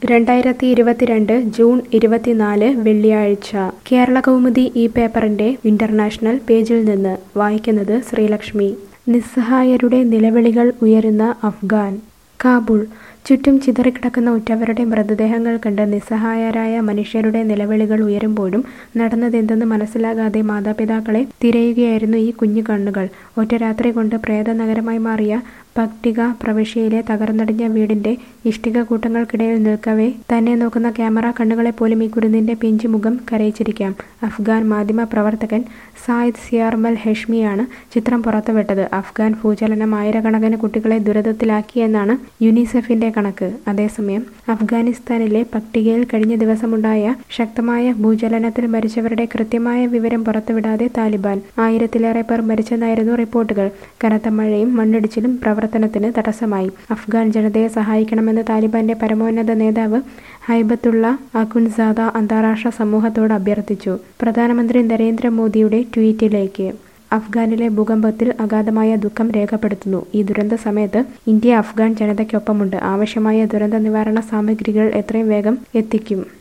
2022 June 24 വെള്ളിയാഴ്ച കേരളകൗമുദി ഈ പേപ്പറിന്റെ ഇന്റർനാഷണൽ പേജിൽ നിന്ന് വായിക്കുന്നത് ശ്രീലക്ഷ്മി. നിസ്സഹായരുടെ നിലവിളികൾ ഉയരുന്ന അഫ്ഗാൻ. കാബൂൾ. ചുറ്റും ചിതറിക്കിടക്കുന്ന ഉറ്റവരുടെ മൃതദേഹങ്ങൾ കണ്ട് നിസ്സഹായരായ മനുഷ്യരുടെ നിലവിളികൾ ഉയരുമ്പോഴും നടന്നതെന്തെന്ന് മനസ്സിലാകാതെ മാതാപിതാക്കളെ തിരയുകയായിരുന്നു ഈ കുഞ്ഞു കണ്ണുകൾ. ഒറ്റ രാത്രി കൊണ്ട് പ്രേതനഗരമായി മാറിയ പക്ടിക പ്രവിശ്യയിലെ തകർന്നടിഞ്ഞ വീടിന്റെ ഇഷ്ടിക കൂട്ടങ്ങൾക്കിടയിൽ നിൽക്കവേ തന്നെ നോക്കുന്ന ക്യാമറ കണ്ണുകളെപ്പോലും ഈ കുരുന്നിന്റെ പിഞ്ചുമുഖം കരയിച്ചിരിക്കാം. അഫ്ഗാൻ മാധ്യമ പ്രവർത്തകൻ സായിദ് സിയാർമൽ ഹെഷ്മിയാണ് ചിത്രം പുറത്തുവിട്ടത്. അഫ്ഗാൻ ഭൂചലനം ആയിരക്കണക്കിന് കുട്ടികളെ ദുരിതത്തിലാക്കിയെന്നാണ് യുനിസെഫിന്റെ കണക്ക്. അതേസമയം അഫ്ഗാനിസ്ഥാനിലെ പക്ടികയിൽ കഴിഞ്ഞ ദിവസമുണ്ടായ ശക്തമായ ഭൂചലനത്തിൽ മരിച്ചവരുടെ കൃത്യമായ വിവരം പുറത്തുവിടാതെ താലിബാൻ. 1000-ലേറെ പേർ മരിച്ചെന്നായിരുന്നു റിപ്പോർട്ടുകൾ. കനത്ത മഴയും മണ്ണിടിച്ചിലും പ്രവർത്തനത്തിന് തടസ്സമായി. അഫ്ഗാൻ ജനതയെ സഹായിക്കണമെന്ന് താലിബാന്റെ പരമോന്നത നേതാവ് ഹൈബത്തുള്ള അഖുൻസാദ അന്താരാഷ്ട്ര സമൂഹത്തോട് അഭ്യർത്ഥിച്ചു. പ്രധാനമന്ത്രി നരേന്ദ്രമോദിയുടെ ട്വീറ്റിലേക്ക്. അഫ്ഗാനിലെ ഭൂകമ്പത്തിൽ അഗാധമായ ദുഃഖം രേഖപ്പെടുത്തുന്നു. ഈ ദുരന്ത സമയത്ത് ഇന്ത്യ അഫ്ഗാൻ ജനതയ്ക്കൊപ്പമുണ്ട്. ആവശ്യമായ ദുരന്ത നിവാരണ സാമഗ്രികൾ എത്രയും വേഗം എത്തിക്കും.